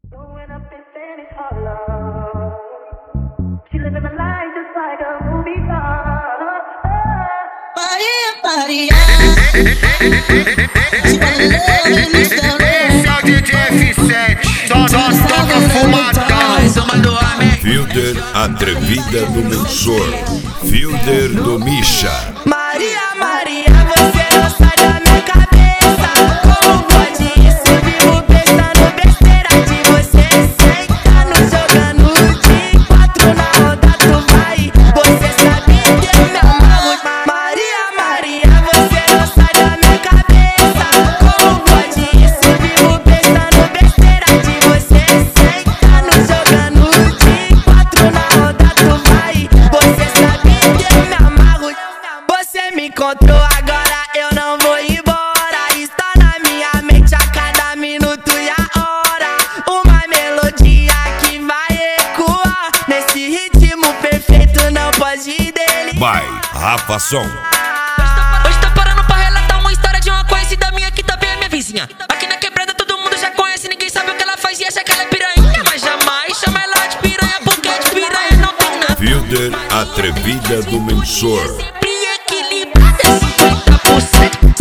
Growing up in Spanish Harlem, she living a life just like a movie star. Maria, Maria, she wanna love me so bad. Esse é o DJ F7, só toca fumadão. Fielder Atrevida do Mensor, Fielder do Misha. Maria, Maria, você não sai da minha cabeça. Como pode isso? Vivo pensando besteira de você. Sentando, jogando de 4 na roda, tu vai. Você sabe que eu me amarro. Maria, Maria, você não sai da minha cabeça. Como pode isso? Vivo pensando besteira de você. Sentando, jogando de 4 na roda, tu vai. Você sabe que eu me amarro. Você me encontrou agora, eu não vou embora. Está na minha mente a cada minuto e a hora. Uma melodia que vai ecoar nesse ritmo perfeito, não pode dele. Vai, Rafa Som. Hoje tô parando pra relatar uma história de uma conhecida minha que também é minha vizinha. Aqui na quebrada todo mundo já conhece, ninguém sabe o que ela faz e acha que ela é piranha. Mas jamais chama ela de piranha, porque de piranha não tem nada. Fielder Atrevida do Mensor. Sempre equilibrada, 50%.